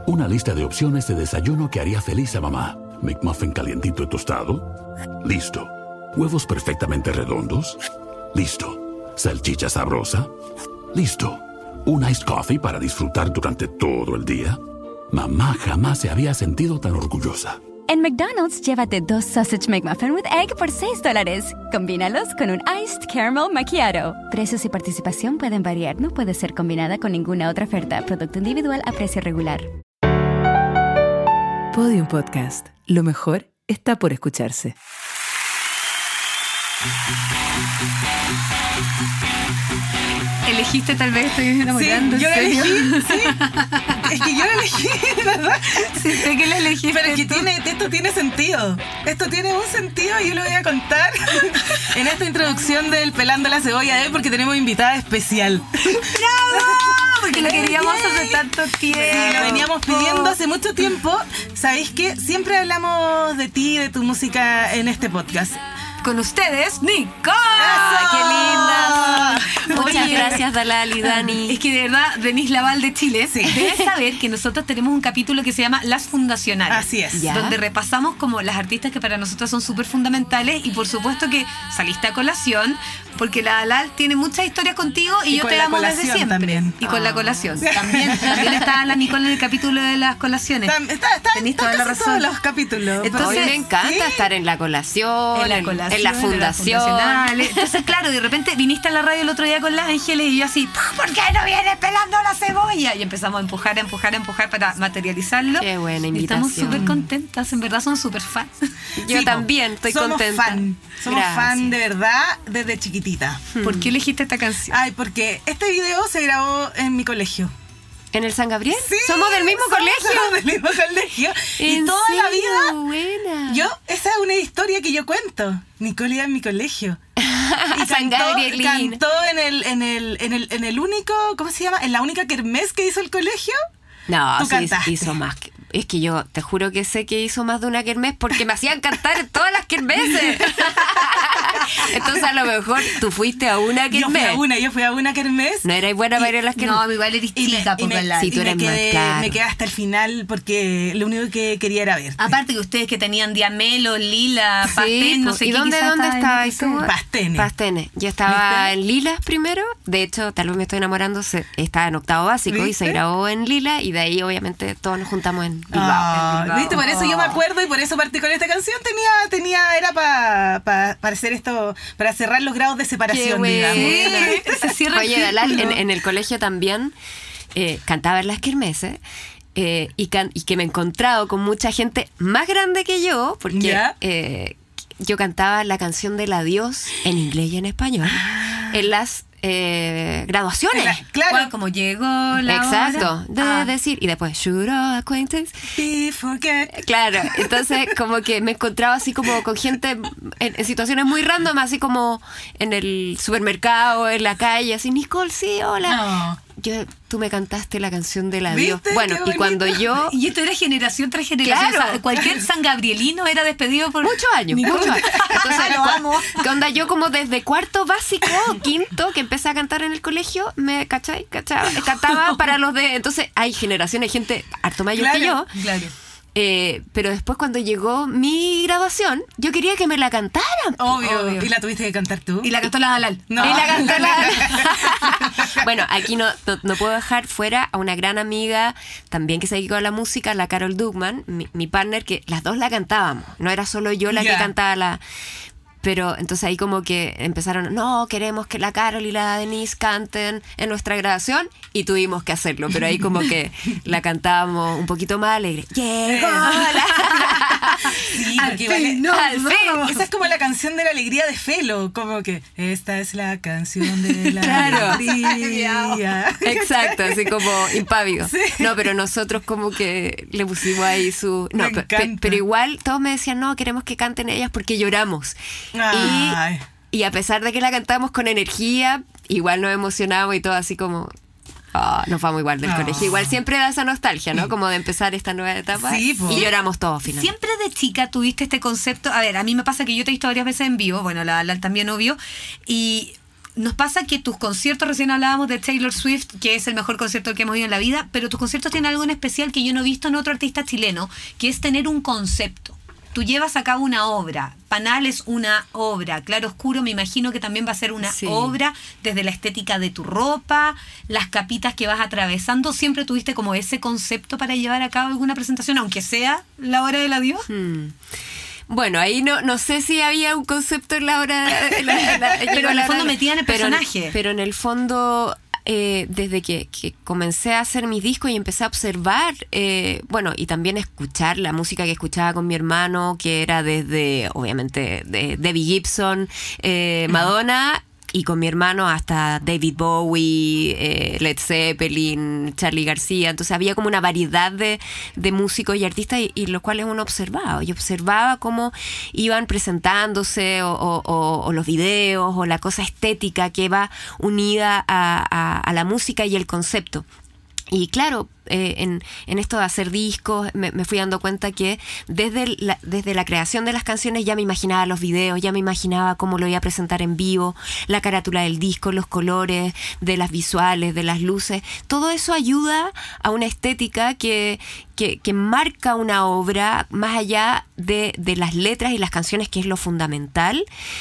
Una lista de opciones de desayuno que haría feliz a mamá. McMuffin calientito y tostado. Listo. Huevos perfectamente redondos. Listo. Salchicha sabrosa. Listo. Un iced coffee para disfrutar durante todo el día. Mamá jamás se había sentido tan orgullosa. En McDonald's, llévate 2 Sausage McMuffin with Egg por $6. Combínalos con un Iced Caramel Macchiato. Precios y participación pueden variar. No puede ser combinada con ninguna otra oferta. Producto individual a precio regular. Podium Podcast. Lo mejor está por escucharse. Elegiste, tal vez estoy enamorando. Sí, yo la elegí, sí. Es que yo la elegí, ¿verdad? Sí, sé que la elegiste. Pero es que esto tiene sentido. Esto tiene un sentido y yo lo voy a contar en esta introducción del Pelando la Cebolla de hoy, porque tenemos invitada especial. ¡Bravo! Porque lo queríamos hace tanto tiempo. Sí, lo veníamos pidiendo hace mucho tiempo. ¿Sabéis qué? Siempre hablamos de ti, de tu música en este podcast. Con ustedes, Nicole. ¡Qué linda! Muchas gracias, Dalal y Dani. Es que de verdad, Denise Laval de Chile, Sí. debes saber que nosotros tenemos un capítulo que se llama Las Fundacionales. Así es. Ya. Donde repasamos como las artistas que para nosotros son súper fundamentales, y por supuesto que saliste a colación porque la Dalal tiene muchas historias contigo y yo con te la amo desde colación siempre. también. Y con la colación. También está la Nicole en el capítulo de las colaciones. Tenés toda la casi razón. todos los capítulos. Entonces, Hoy me encanta ¿sí? estar en la colación, En la colación, en la fundación. fundacionales. Entonces, claro, de repente viniste a la radio el otro día con las Ángeles y yo así, ¿por qué no vienes pelando la cebolla? Y empezamos a empujar para materializarlo. Qué buena Y invitación. estamos súper contentas, en verdad son súper fans. Yo Sí, también estoy somos contenta. Somos Gracias. fan de verdad desde chiquitita. ¿Por qué elegiste esta canción? Ay, porque este video se grabó en mi colegio. ¿En el San Gabriel? Sí, ¿Somos del mismo colegio? Somos del mismo colegio. Y ¿En toda la serio? vida, Buena. esa es una historia que yo cuento. Nicole iba en mi colegio. Y San Gabrielín. cantó en el único, ¿cómo se llama? En la única kermés que hizo el colegio. No, Tú sí, cantaste. hizo más. Es que yo te juro que sé que hizo más de una kermés porque me hacían cantar en todas las kermeses. Entonces a lo mejor tú fuiste a una kermés. Yo fui a una kermés. No erais buena para ir a las kermés. No, igual eres chica, Sí, tú eres más, claro. me quedé hasta el final porque lo único que quería era verte. Aparte que ustedes que tenían diamelo, lila, Sí, pastén, no pues, sé ¿y qué. dónde quizás estabas estaba tú? Pastene. Pastene. Yo estaba ¿Viste? en Lilas primero. De hecho, tal vez me estoy enamorando. Estaba en octavo básico y se ¿Viste? grabó en Lila. Y de ahí, obviamente, todos nos juntamos en Bilbao. ¿Viste? Por eso yo me acuerdo y por eso partí con esta canción. Era para hacer esto, para cerrar los grados de separación, Qué digamos. buena. Se cierra el Oye, Dalal, círculo. en el colegio también cantaba en las kermeses. Y que me he encontrado con mucha gente más grande que yo, porque ¿Ya? yo cantaba la canción del adiós en inglés y en español en las graduaciones. Claro. Bueno, como llegó la Exacto, hora. de decir, y después should our acquaintance. Be forget. Claro, entonces como que me encontraba así como con gente en situaciones muy random, así como en el supermercado, en la calle, así, Nicole, sí, hola. No. Tú me cantaste la canción del adiós. ¿Viste? Bueno, Qué y cuando bonito. yo... Y esto era generación tras generación. Claro. O sea, cualquier San Gabrielino era despedido por... Muchos años. Entonces, Lo amo. ¿qué onda? Yo como desde cuarto básico, quinto, que empecé a cantar en el colegio, cantaba para los de... Entonces hay generaciones, hay gente harto mayor que yo. Claro. Pero después cuando llegó mi graduación, yo quería que me la cantaran. Obvio. ¿Y la tuviste que cantar tú? Y la cantó la Dalal. No. Y la cantó Bueno, aquí no puedo dejar fuera a una gran amiga también que se dedicó a la música, la Carol Dugman, mi partner, que las dos la cantábamos. No era solo yo la que Ya. cantaba la... Pero entonces ahí como que empezaron, no, queremos que la Carol y la Denise canten en nuestra grabación, y tuvimos que hacerlo, pero ahí como que la cantábamos un poquito más alegre. Llegó la... Sí, Al porque igual fin, no, al no. fin. esa es como la canción de la alegría de Felo, como que esta es la canción de la Claro. alegría. Exacto, así como impávido. Sí. No, pero nosotros como que le pusimos ahí su... No, Me encanta. pero igual todos me decían, no, queremos que canten ellas porque lloramos. Ay. Y a pesar de que la cantamos con energía, igual nos emocionamos y todo así como... nos vamos igual del colegio. Igual siempre da esa nostalgia, ¿no? Como de empezar esta nueva etapa. Sí, po. Y lloramos todos finalmente. Siempre de chica tuviste este concepto. A ver, a mí me pasa que yo te he visto varias veces en vivo. Bueno, la también obvio. Y nos pasa que tus conciertos, recién hablábamos de Taylor Swift, que es el mejor concierto que hemos ido en la vida, pero tus conciertos tienen algo en especial que yo no he visto en otro artista chileno, que es tener un concepto. Tú llevas a cabo una obra. Panal es una obra. Claro Oscuro me imagino que también va a ser una obra, desde la estética de tu ropa, las capitas que vas atravesando. ¿Siempre tuviste como ese concepto para llevar a cabo alguna presentación, aunque sea la hora del adiós? Bueno, ahí no sé si había un concepto en la hora... pero en el fondo metían el personaje. Pero en el fondo... desde que comencé a hacer mis discos y empecé a observar, y también escuchar la música que escuchaba con mi hermano, que era desde, obviamente, de Debbie Gibson, Madonna, y con mi hermano hasta David Bowie, Led Zeppelin, Charly García. Entonces había como una variedad de músicos y artistas y los cuales uno observaba. Y observaba cómo iban presentándose o los videos o la cosa estética que va unida a la música y el concepto. Y claro, en esto de hacer discos me fui dando cuenta que desde la creación de las canciones ya me imaginaba los videos, ya me imaginaba cómo lo iba a presentar en vivo, la carátula del disco, los colores de las visuales, de las luces. Todo eso ayuda a una estética que marca una obra más allá de las letras y las canciones, que es lo fundamental,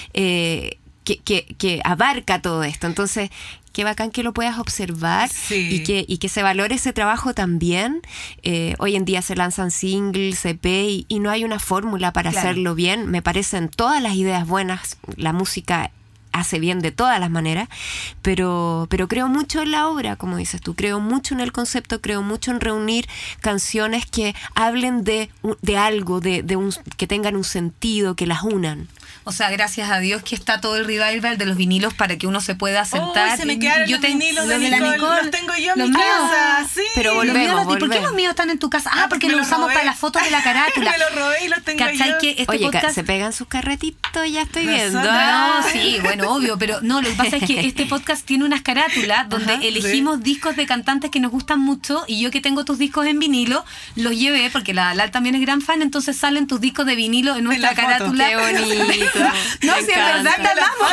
que abarca todo esto. Entonces, qué bacán que lo puedas observar y que se valore ese trabajo también. Hoy en día se lanzan singles, EP y no hay una fórmula para hacerlo bien. Me parecen todas las ideas buenas, la música hace bien de todas las maneras, pero creo mucho en la obra, como dices tú, creo mucho en el concepto, creo mucho en reunir canciones que hablen de algo, que tengan un sentido, que las unan. O sea, gracias a Dios que está todo el revival de los vinilos para que uno se pueda sentar. Se me quedaron los vinilos de la Nicole. Los tengo yo en mi casa. Sí. Pero volvemos. ¿Por qué los míos están en tu casa? Porque los usamos para las fotos de la carátula. Me los robé y los tengo yo. Que este Oye, podcast... se pegan sus carretitos, ya estoy viendo. No, sí, bueno, obvio, pero no, lo que pasa es que este podcast tiene unas carátulas donde elegimos discos de cantantes que nos gustan mucho, y yo que tengo tus discos en vinilo, los llevé, porque la Lal también es gran fan, entonces salen tus discos de vinilo en nuestra carátula. Qué bonito. No, si es verdad, te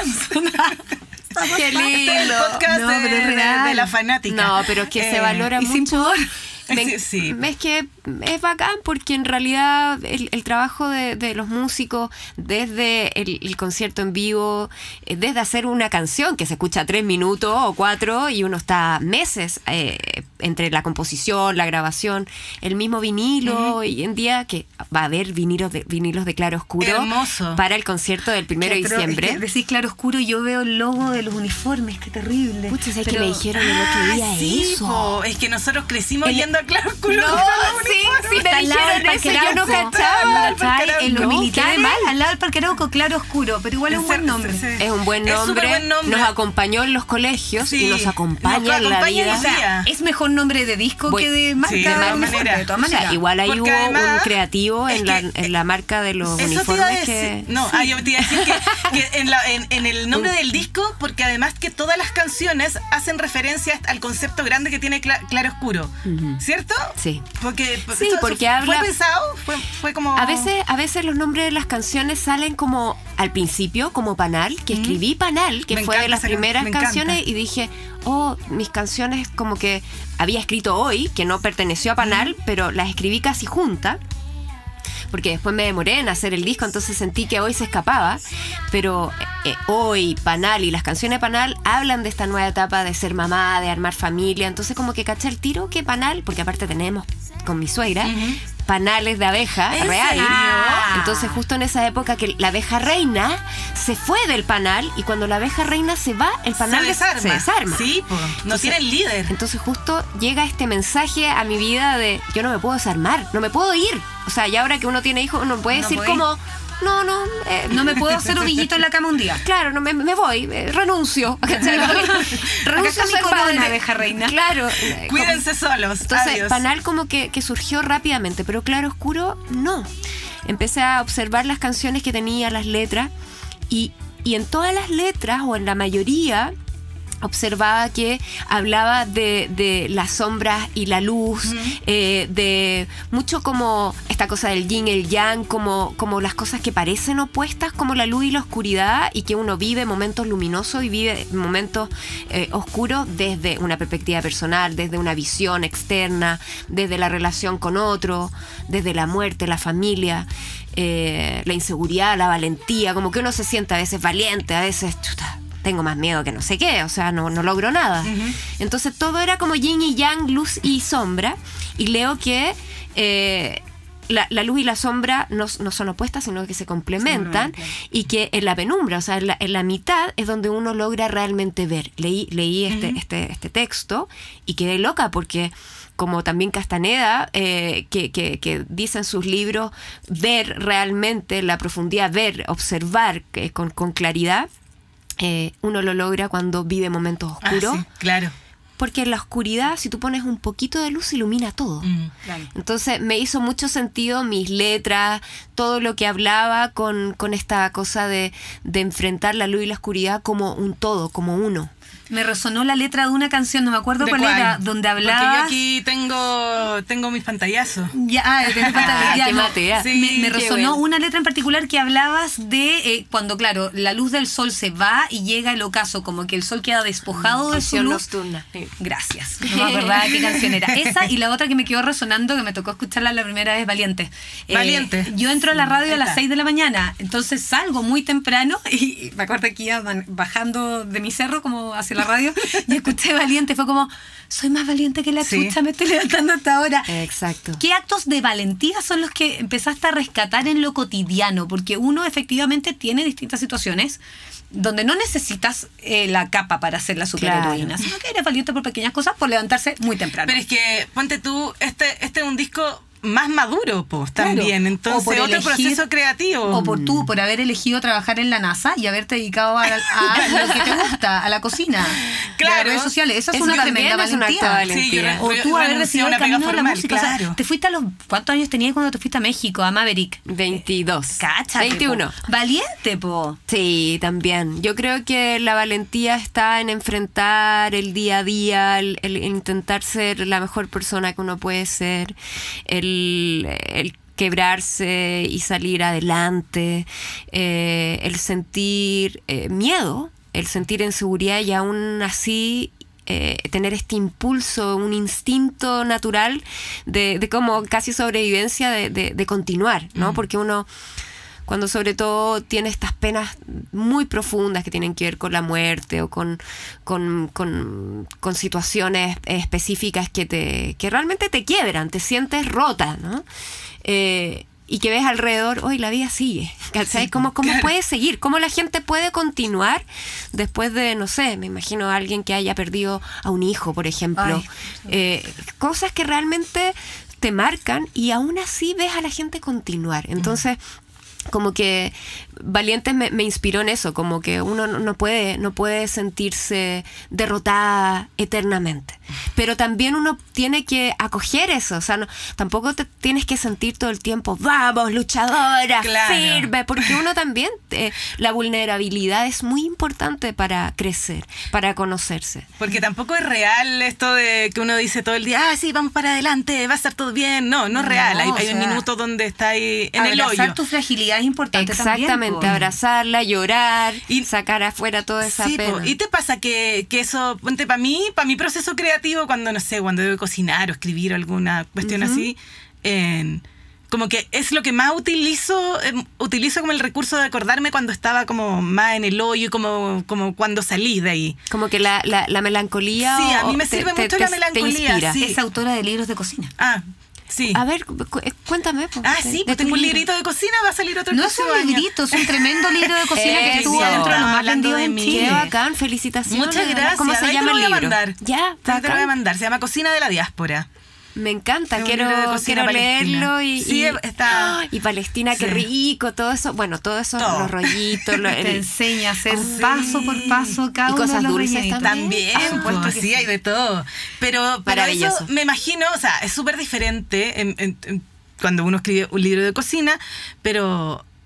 amamos. Qué lindo. El podcast de la fanática. No, pero es que se valora y mucho. sin pudor. Sí. Es que es bacán porque en realidad el trabajo de los músicos desde el concierto en vivo, desde hacer una canción que se escucha 3 minutos o 4 y uno está meses entre la composición, la grabación, el mismo vinilo. Hoy en día que va a haber vinilos de Claro Oscuro. Hermoso. Para el concierto del 1 de diciembre. Es que decís Claro Oscuro y yo veo el logo de los uniformes, qué terrible. Pucha, es que me dijeron el otro día eso. Es que nosotros crecimos yendo a Claro Oscuro. No, sí, me dijeron eso, yo no cachaba. En los militares, al lado del Parque Arauco, Claro Oscuro, pero igual es un buen nombre. Es un buen nombre. Nos acompañó en los colegios y nos acompaña en la vida. O sea, es mejor nombre de disco que de marca. Sí, de todas maneras. O sea, igual ahí hubo un creativo en la marca de los uniformes que... No, yo te iba a decir que en el nombre del disco, porque además que todas las canciones hacen referencia al concepto grande que tiene Claro Oscuro, ¿cierto? Sí. Porque habla... ¿Fue pensado? Fue como... A veces los nombres de las canciones salen como al principio, como Panal, que escribí Panal, que fue de las primeras canciones, y dije, mis canciones como que había escrito Hoy, que no perteneció a Panal, pero las escribí casi juntas, porque después me demoré en hacer el disco, entonces sentí que Hoy se escapaba, pero Hoy, Panal y las canciones de Panal hablan de esta nueva etapa de ser mamá, de armar familia, entonces como que caché el tiro que Panal, porque aparte tenemos con mi suegra panales de abeja real. Entonces justo en esa época que la abeja reina se fue del panal, y cuando la abeja reina se va, el panal se desarma. Sí, no tiene el líder. Entonces justo llega este mensaje a mi vida de yo no me puedo desarmar, no me puedo ir. O sea, y ahora que uno tiene hijos, uno puede decir como no me puedo hacer ovillito en la cama un día. Claro, no me voy, renuncio. Renuncio a ser padre. Una abeja reina. Claro. Cuídense solos. Entonces, Adiós. Panal como que surgió rápidamente, pero Claro Oscuro no. Empecé a observar las canciones que tenía, las letras, y en todas las letras, o en la mayoría, observaba que hablaba de las sombras y la luz, de mucho como esta cosa del yin y el yang, como las cosas que parecen opuestas, como la luz y la oscuridad, y que uno vive momentos luminosos y vive momentos oscuros desde una perspectiva personal, desde una visión externa, desde la relación con otro, desde la muerte, la familia, la inseguridad, la valentía, como que uno se siente a veces valiente, a veces chuta, tengo más miedo que no sé qué, o sea, no logro nada. Entonces todo era como yin y yang, luz y sombra, y leo que la luz y la sombra no son opuestas, sino que se complementan, y que en la penumbra, o sea, en la mitad es donde uno logra realmente ver. Leí este texto y quedé loca porque, como también Castaneda, que dice en sus libros, ver realmente la profundidad, ver, observar con claridad, uno lo logra cuando vive momentos oscuros. Sí, claro. Porque en la oscuridad, si tú pones un poquito de luz, ilumina todo. Claro. Entonces me hizo mucho sentido mis letras, todo lo que hablaba con esta cosa de enfrentar la luz y la oscuridad como un todo, como uno. Me resonó la letra de una canción, no me acuerdo cuál era, donde hablabas... Porque yo aquí tengo mis pantallazos. Tenés pantalla. Qué mate, Sí, me qué resonó bueno. una letra en particular que hablabas de cuando, claro, la luz del sol se va y llega el ocaso, como que el sol queda despojado de su Visión luz. nocturna. Gracias. No me acordaba qué canción era. Esa y la otra que me quedó resonando, que me tocó escucharla la primera vez, Valiente. Valiente. Yo entro a la radio ahí a las está. 6 de la mañana, entonces salgo muy temprano y me acuerdo que iba bajando de mi cerro como hacia la radio y escuché Valiente. Fue como, soy más valiente que la Sí. chucha, me estoy levantando hasta ahora. Exacto. ¿Qué actos de valentía son los que empezaste a rescatar en lo cotidiano? Porque uno efectivamente tiene distintas situaciones donde no necesitas la capa para ser la superheroína, sino que eres valiente por pequeñas cosas, por levantarse muy temprano. Pero es que, ponte tú, este es un disco más maduro, pues, también. Claro. Entonces, O por otro elegir- proceso creativo. O por haber elegido trabajar en la NASA y haberte dedicado a lo que te gusta, a la cocina, Claro. a las redes sociales. Esa es Eso una también tremenda es un acto de valentía. valentía. Sí, O tú haber renuncié decidido a el una pega camino de la formal, música. O sea, claro. te fuiste ¿cuántos años tenías cuando te fuiste a México, a Maverick? 22. Cáchate, 21. po. Valiente, po. Sí, también. Yo creo que la valentía está en enfrentar el día a día, el intentar ser la mejor persona que uno puede ser, el quebrarse y salir adelante, el sentir miedo, el sentir inseguridad y aún así tener este impulso, un instinto natural de como casi sobrevivencia de continuar, ¿no? Porque uno, cuando sobre todo tiene estas penas muy profundas que tienen que ver con la muerte o con situaciones específicas que realmente te quiebran, te sientes rota, ¿no? Y que ves alrededor, hoy la vida sigue, ¿cachai? ¿Cómo puede seguir? ¿Cómo la gente puede continuar después de, no sé, me imagino a alguien que haya perdido a un hijo, por ejemplo? Cosas que realmente te marcan y aún así ves a la gente continuar. Entonces, como que Valientes me inspiró en eso, como que uno no puede sentirse derrotada eternamente, pero también uno tiene que acoger eso, o sea, tampoco te tienes que sentir todo el tiempo, vamos, luchadora, Claro. firme, porque uno también, la vulnerabilidad es muy importante para crecer, para conocerse. Porque tampoco es real esto de que uno dice todo el día, sí, vamos para adelante, va a estar todo bien. No es real. Hay o sea, un minuto donde está ahí en el hoyo. Abrazar tu fragilidad es importante Exactamente, también, po. abrazarla, llorar, Y- sacar afuera toda esa Sí, pena. po. ¿Y te pasa que eso, ponte para mi proceso creativo, cuando, no sé, cuando debo cocinar o escribir o alguna cuestión así, como que es lo que más utilizo como el recurso de acordarme cuando estaba como más en el hoyo, como cuando salí de ahí. Como que la melancolía. Sí, a mí o me sirve mucho la melancolía, Te inspira. sí. Es autora de libros de cocina. Sí. A ver, cuéntame. Pues, Sí, pues tu tengo un libro. librito de cocina, va a salir otro No es próximo un año. librito, es un tremendo libro de cocina que estuvo Eso. dentro de los más Hablando vendidos de en mí. Qué Chile. bacán, felicitaciones. Muchas gracias. ¿Cómo se Ahí llama te lo el voy a libro? mandar. Ya, Ahí te lo voy a bacán. mandar. Se llama Cocina de la Diáspora. Me encanta, Es un quiero libro de cocina palestina. leerlo y, Sí, está- ¡ay! Y Palestina, qué Sí. rico, todo eso, bueno, todo eso, Todo. los rollitos, Te enseña a hacer Sí. paso por paso cada Y uno cosas de los dulces rellenitos. También, Por supuesto pues, que sí, sí. hay de todo. Pero Maravilloso. eso me imagino, o sea, es súper diferente cuando uno escribe un libro de cocina, pero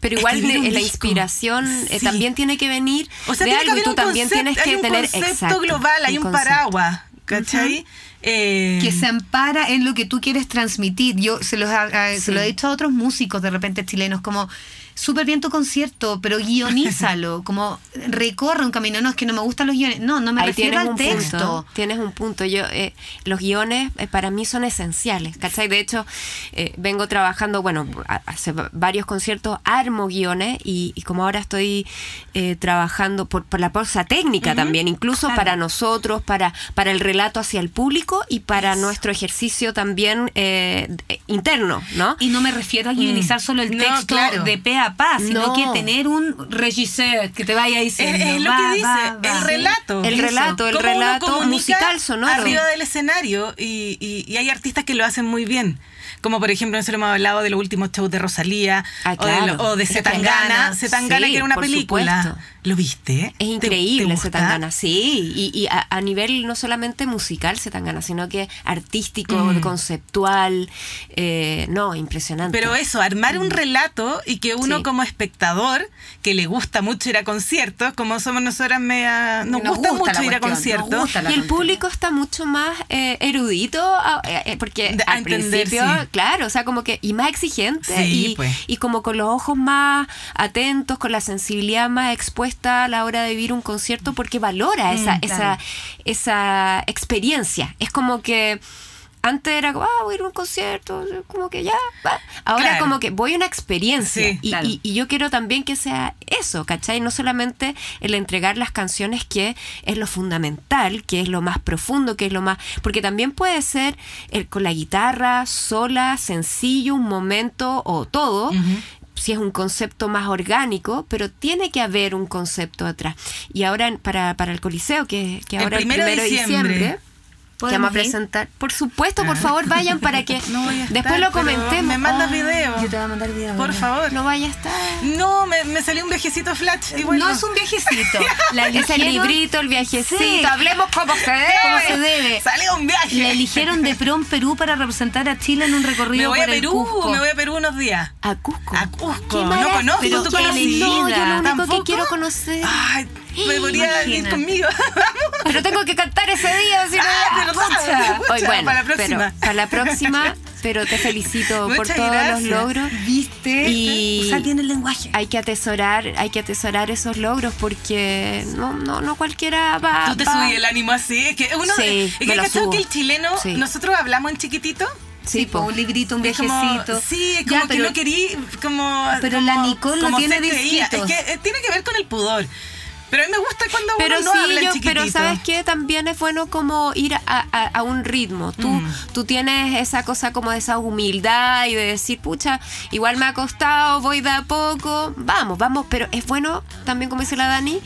Pero igual escribir un la disco. inspiración Sí. también tiene que venir O sea, de tiene que algo y haber tú un también concepto, tienes que hay un tener concepto global, hay un concepto. paraguas, ¿cachai? que se ampara en lo que tú quieres transmitir. Yo se lo he dicho a otros músicos de repente chilenos, como súper bien tu concierto, pero guionízalo, como recorre un camino. No, es que no me gustan los guiones. No me Ahí refiero al un texto. punto, tienes un punto. Yo los guiones para mí son esenciales, ¿cachai? De hecho, vengo trabajando, bueno, hace varios conciertos, armo guiones y como ahora estoy trabajando por la cosa técnica también, incluso claro. para nosotros, para el relato hacia el público y para nuestro ejercicio también interno, ¿no? Y no me refiero a guionizar solo el No, texto claro. de pe a pa, sino No. que tener un regisseur que te vaya diciendo. Es lo va, que dice, va, va. el relato. El relato Cómo uno relato comunica musical, sonoro. arriba del escenario y hay artistas que lo hacen muy bien. Como por ejemplo, nosotros hemos hablado de los últimos shows de Rosalía claro. o de Zetangana. Zetangana, Sí, que era una por película. supuesto. ¿Lo viste? Es ¿Te increíble gusta? Zetangana, sí, y a nivel no solamente musical Zetangana, sino que artístico, conceptual, no, impresionante. Pero eso, armar un relato y que uno Sí. como espectador, que le gusta mucho ir a conciertos, como somos nosotras nos gusta mucho la ir a cuestión, conciertos. nos gusta la Y el cuestión. público está mucho más erudito, porque A al entender, principio, sí. claro, o sea, como que, y más exigente, Sí, pues. y como con los ojos más atentos, con la sensibilidad más expuesta a la hora de vivir un concierto, porque valora esa experiencia. Es como que antes era como, voy a ir a un concierto, como que ya, va. Ahora Claro. como que voy a una experiencia. Sí, y, claro. y yo quiero también que sea eso, ¿cachai? No solamente el entregar las canciones, que es lo fundamental, que es lo más profundo, que es lo más... Porque también puede ser con la guitarra, sola, sencillo, un momento o todo, si es un concepto más orgánico, pero tiene que haber un concepto atrás. Y ahora para el Coliseo, que ahora el 1 de diciembre que vamos a presentar. Por supuesto, por favor, vayan para que No voy a después estar, lo pero comentemos. me mandas Ay, video. Yo te voy a mandar video. Por favor. No vaya a estar. No, me salió un viajecito flash. Y bueno, No es un viajecito. La Es el eligieron- librito, el viajecito. Sí. Hablemos como se debe. Como se debe. salió un viaje. La eligieron de Prom Perú para representar a Chile en un me recorrido voy a por el Perú, Cusco. me voy a Perú unos días. A Cusco. A Cusco. Qué No maravilla. conozco, Pero ¿tú qué conoces? lindo. No, yo lo único ¿Tampoco? que quiero conocer. Ay, me podría ir Imagínate. conmigo. Pero tengo que cantar ese día, si no. verdad. Pucha. Pucha, Hoy, bueno, para la próxima. pero para la próxima, pero te felicito por Muchas todos gracias. los logros. ¿Viste? Y- O sea, tiene el lenguaje. Hay que atesorar esos logros, porque no cualquiera va. Tú te va- subí el ánimo así. Es que uno. Sí, es que me hay lo cachado subo. que el chileno, Sí. nosotros hablamos en chiquitito. Sí, po. Un librito, un Es como- viajecito. sí, es Ya, como que pero- no querí como. Pero como- la Nicole lo como tiene ser creída. distintos. Es que tiene que ver con el pudor. Pero a mí me gusta cuando Pero uno no habla en sí, chiquitito. pero ¿sabes qué? También es bueno como ir a un ritmo. Tú tienes esa cosa como de esa humildad y de decir, pucha, igual me ha costado, voy de a poco, vamos, pero es bueno también, como dice la Dani,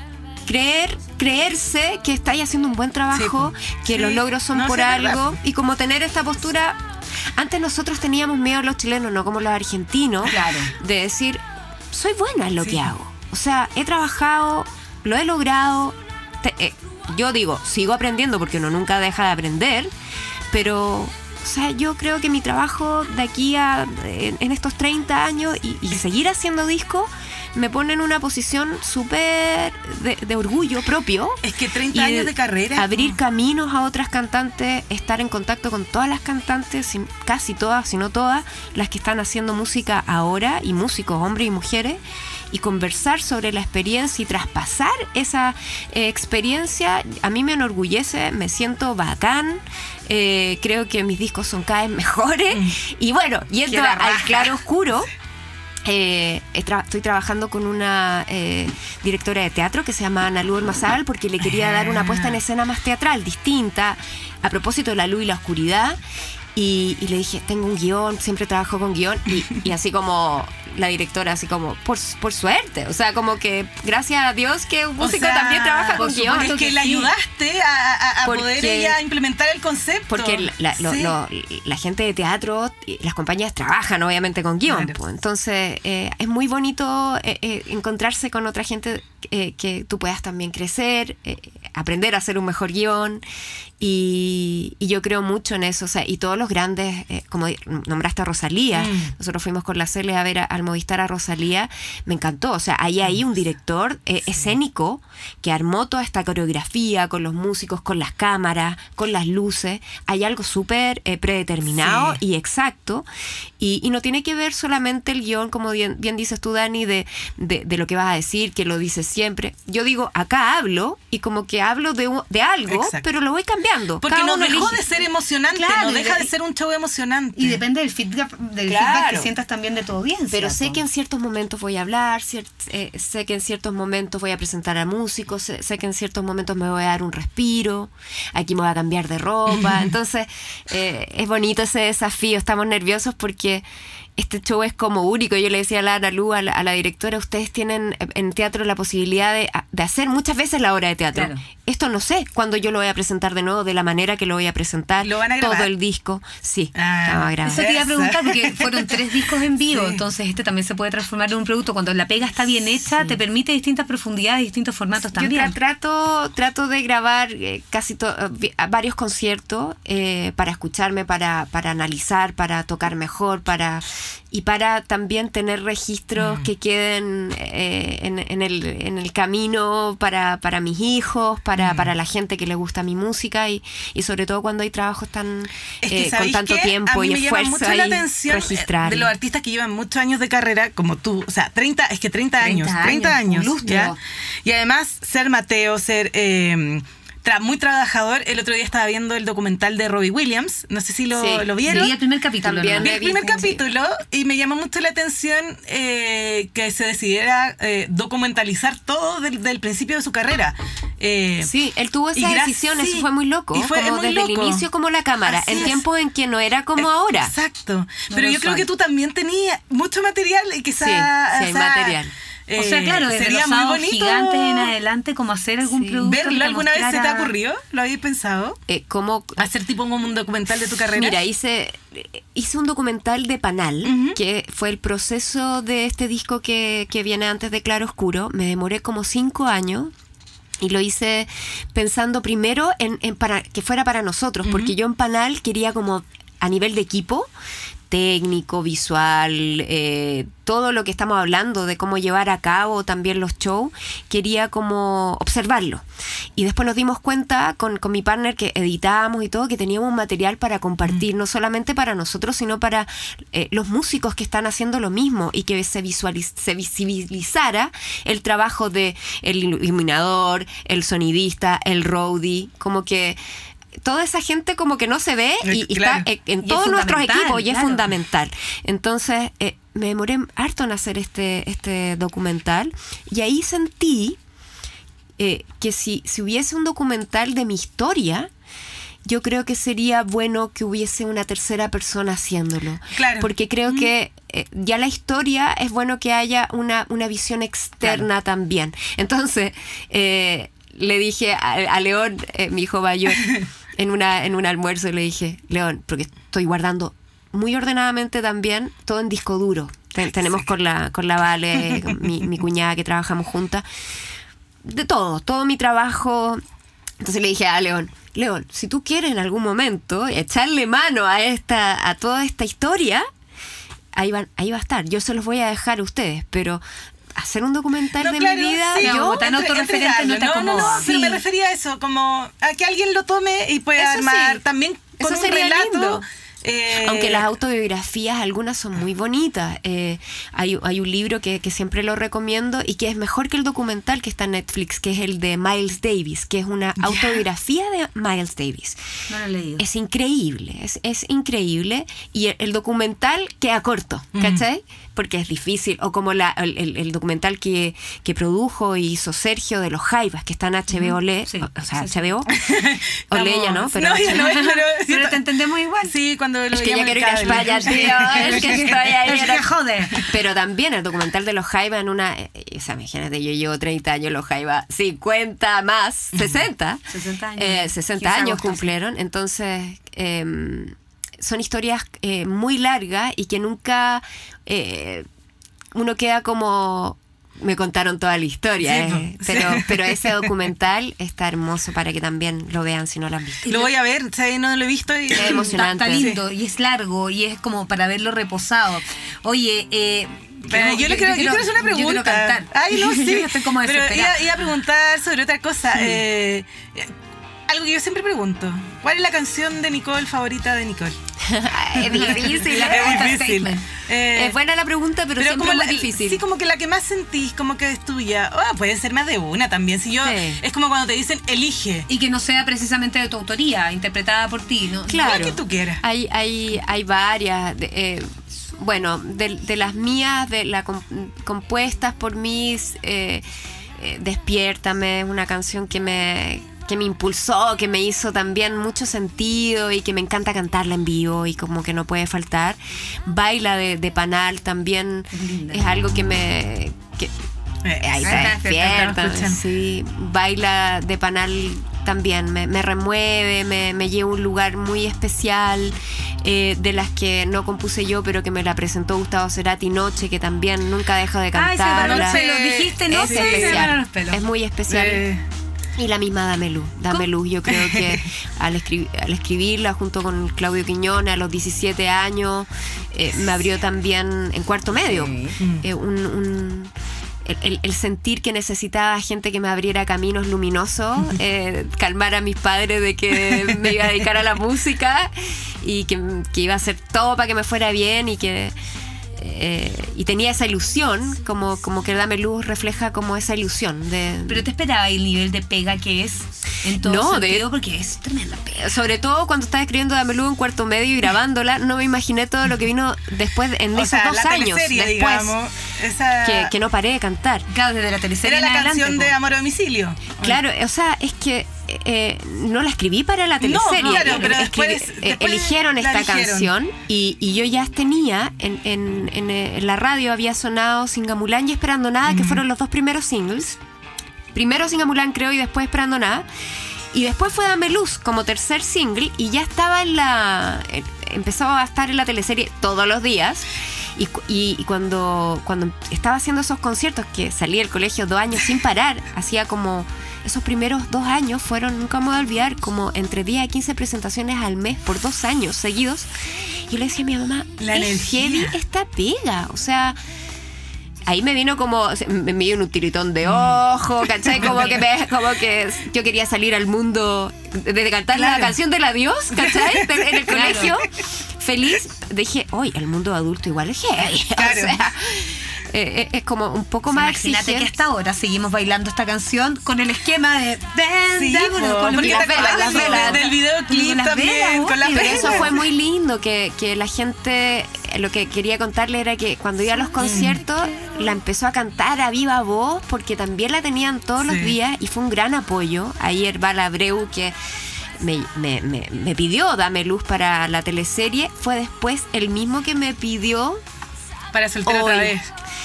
creerse que estáis haciendo un buen trabajo, Sí, que sí. los logros son No, por sí, es verdad. algo, y como tener esta postura. Antes nosotros teníamos miedo, los chilenos, no como los argentinos, Claro. de decir, soy buena en lo Sí. que hago. O sea, he trabajado, lo he logrado. Yo digo, sigo aprendiendo porque uno nunca deja de aprender, pero, o sea, yo creo que mi trabajo de aquí en estos 30 años y seguir haciendo discos me pone en una posición súper de orgullo propio. Es que 30 Y años de carrera. Abrir caminos a otras cantantes, estar en contacto con todas las cantantes, casi todas, si no todas, las que están haciendo música ahora, y músicos, hombres y mujeres, y conversar sobre la experiencia y traspasar esa experiencia, a mí me enorgullece, me siento bacán, creo que mis discos son cada vez mejores, y bueno, yendo Qué la al raja. claro oscuro, estoy trabajando con una directora de teatro que se llama Ana Lu Ormazábal, porque le quería dar una puesta en escena más teatral, distinta, a propósito de la luz y la oscuridad. Y le dije, tengo un guión, siempre trabajo con guión, y así como la directora, así como, por suerte, o sea, como que gracias a Dios que un músico O sea, también trabaja con por guión. supuesto que la Sí. ayudaste a Porque- poder ella implementar el concepto. Porque la gente de teatro, las compañías trabajan obviamente con guión. Claro. Pues. Entonces, es muy bonito encontrarse con otra gente que tú puedas también crecer, aprender a hacer un mejor guión. Y yo creo mucho en eso. O sea, y todos los grandes, como nombraste a Rosalía, nosotros fuimos con la Cele a ver al Movistar a Rosalía, me encantó. O sea, hay un director escénico que armó toda esta coreografía con los músicos, con las cámaras, con las luces. Hay algo súper predeterminado y exacto. Y no tiene que ver solamente el guión, como bien dices tú, Dani, de lo que vas a decir, que lo dices siempre. Yo digo, acá hablo y como que hablo de algo, pero lo voy cambiando. Porque no dejó de ser emocionante, no deja de ser un show emocionante. Y depende del feedback que sientas también de tu audiencia. Pero sé que en ciertos momentos voy a hablar, sé que en ciertos momentos voy a presentar a músicos, sé que en ciertos momentos me voy a dar un respiro, aquí me voy a cambiar de ropa. Entonces, es bonito ese desafío. Estamos nerviosos porque este show es como único. Yo le decía a la Ana Lu, a la directora, ustedes tienen en teatro la posibilidad de hacer muchas veces la obra de teatro. Claro. Esto no sé cuándo yo lo voy a presentar de nuevo, de la manera que lo voy a presentar. ¿Lo van a grabar? Todo el disco. Sí, vamos a grabar. Eso te iba a preguntar, porque fueron 3 discos en vivo, entonces también se puede transformar en un producto. Cuando la pega está bien hecha, te permite distintas profundidades, distintos formatos también. Yo trato de grabar varios conciertos para escucharme, para analizar, para tocar mejor, para también tener registros que queden en el camino para mis hijos, para la gente que le gusta mi música y sobre todo cuando hay trabajos tan con tanto tiempo y esfuerzo. Me llama mucho la atención de los artistas que llevan muchos años de carrera, como tú, o sea, 30 años, ¿ya? Y además ser Mateo, ser muy trabajador. El otro día estaba viendo el documental de Robbie Williams, no sé si lo vieron. Vi el primer capítulo. Vi el primer capítulo y me llamó mucho la atención que se decidiera documentalizar todo del principio de su carrera. Sí, él tuvo esa decisión, eso fue muy loco. Y fue como desde el inicio, como la cámara, en tiempos en que no era como ahora. Exacto. Pero yo creo que tú también tenías mucho material y quizás... Sí, hay material. O sea, claro, desde sería los muy bonito Gigantes en adelante, como hacer algún producto. ¿Verlo alguna vez se te ha ocurrido? ¿Lo habéis pensado? ¿Cómo? ¿Hacer tipo como un documental de tu carrera? Mira, hice un documental de Panal, que fue el proceso de este disco que viene antes de Claro Oscuro. Me demoré como 5 años. Y lo hice pensando primero en para que fuera para nosotros, porque yo en Panal quería como a nivel de equipo, técnico, visual, todo lo que estamos hablando de cómo llevar a cabo también los shows, quería como observarlo. Y después nos dimos cuenta con mi partner que editábamos y todo, que teníamos un material para compartir, no solamente para nosotros, sino para los músicos que están haciendo lo mismo y que se visibilizara el trabajo de el iluminador, el sonidista, el roadie, como que toda esa gente como que no se ve y está en todos nuestros equipos y es fundamental. Entonces me demoré harto en hacer este documental y ahí sentí que si hubiese un documental de mi historia, yo creo que sería bueno que hubiese una tercera persona haciéndolo. Claro. Porque creo que ya la historia es bueno que haya una visión externa también. Entonces le dije a León, mi hijo mayor, en un almuerzo, le dije, León, porque estoy guardando muy ordenadamente también todo en disco duro. Tenemos con la Vale, mi cuñada, que trabajamos juntas, de todo mi trabajo. Entonces le dije a León, si tú quieres en algún momento echarle mano a toda esta historia, ahí va a estar. Yo se los voy a dejar a ustedes, pero hacer un documental de mi vida, yo tan autorreferente no te acomoda. Pero me refería a eso, como a que alguien lo tome y pueda armar también con un relato. Lindo. Aunque las autobiografías algunas son muy bonitas, hay un libro que siempre lo recomiendo y que es mejor que el documental que está en Netflix, que es el de Miles Davis, que es una autobiografía de Miles Davis. No lo he leído. Es increíble, es increíble, y el documental queda corto, ¿cachai? Porque es difícil, o como el documental que produjo y hizo Sergio de los Jaivas, que está en HBO Olé, o sea, HBO Olé ya no, pero pero te entendemos igual. Sí, cuando es que ya quiero ir a España, tío, es que estoy ahí. Es que jode. Pero también el documental de los Jaivas en una... O sea, imagínate, yo llevo 30 años, los Jaivas 50 más, 60. 60 años. 60 años cumplieron. Entonces, son historias muy largas y que nunca uno queda como... Me contaron toda la historia, pero ese documental está hermoso para que también lo vean si no lo han visto. Lo voy a ver, no lo he visto. Es emocionante. Está lindo y es largo y es como para verlo reposado. Oye, Yo quiero hacer una pregunta. Yo quiero cantar. Ay, no, sí. Yo ya estoy como pero desesperada. iba a preguntar sobre otra cosa. Algo que yo siempre pregunto. ¿Cuál es la canción de Nicole favorita de Nicole? Es difícil. Es difícil. Es buena la pregunta, pero siempre como es muy difícil. Sí, como que la que más sentís, como que es tuya. Puede ser más de una también. Si yo, es como cuando te dicen, elige. Y que no sea precisamente de tu autoría, interpretada por ti, ¿no? Claro. La que tú quieras. Hay varias. Bueno, de las mías, compuestas por mí, Despiértame, es una canción que me impulsó, que me hizo también mucho sentido y que me encanta cantarla en vivo y como que no puede faltar. Baila de Panal también es algo que me... ahí está, despierta. Sí, Baila de Panal también me remueve, me lleva a un lugar muy especial, de las que no compuse yo, pero que me la presentó Gustavo Cerati, Noche, que también nunca deja de cantarla. Ay, se lo dijiste, no es sé, especial, es muy especial. Y la misma Dame Luz, yo creo que al escribirla junto con Claudio Quiñones a los 17 años, me abrió también en cuarto medio, el sentir que necesitaba gente que me abriera caminos luminosos, calmar a mis padres de que me iba a dedicar a la música y que iba a hacer todo para que me fuera bien y tenía esa ilusión, como que Dame Luz refleja como esa ilusión de... ¿Pero te esperaba el nivel de pega que es en todo sentido? Porque es tremenda pega. Sobre todo cuando estaba escribiendo Dame Luz en cuarto medio y grabándola, no me imaginé todo lo que vino después, en esos 2 años después, digamos, que no paré de cantar. Claro, desde la teleserie era la adelante, canción de Amor a Domicilio. Claro, o sea, es que no la escribí para la teleserie. No, claro, pero después eligieron esta canción y yo ya tenía en la radio había sonado Singamulán y Esperando Nada, que fueron los 2 primeros singles. Primero Singamulán, creo, y después Esperando Nada. Y después fue Dame Luz como tercer single y ya estaba empezó a estar en la teleserie todos los días. Y cuando estaba haciendo esos conciertos, que salí del colegio 2 años sin parar, hacía como... Esos primeros 2 años fueron, nunca me voy a olvidar, como entre 10 a 15 presentaciones al mes por 2 años seguidos. Y yo le decía a mi mamá, es heavy esta pega. O sea, ahí me vino como... Me dio un tiritón de ojo, ¿cachai? Como que yo quería salir al mundo de cantar la canción del adiós, ¿cachai? En el colegio. Feliz. Dije, hoy el mundo adulto igual es heavy. Claro. O sea... es como un poco más imagínate que hasta ahora seguimos bailando esta canción con el esquema de porque las velas del videoclip también, con las velas. Eso fue muy lindo, que la gente, lo que quería contarle era que cuando iba a los conciertos la empezó a cantar a viva voz, porque también la tenían todos los días y fue un gran apoyo. Ayer Val Abreu, que me pidió Dame Luz para la teleserie, fue después el mismo que me pidió para soltar otra vez.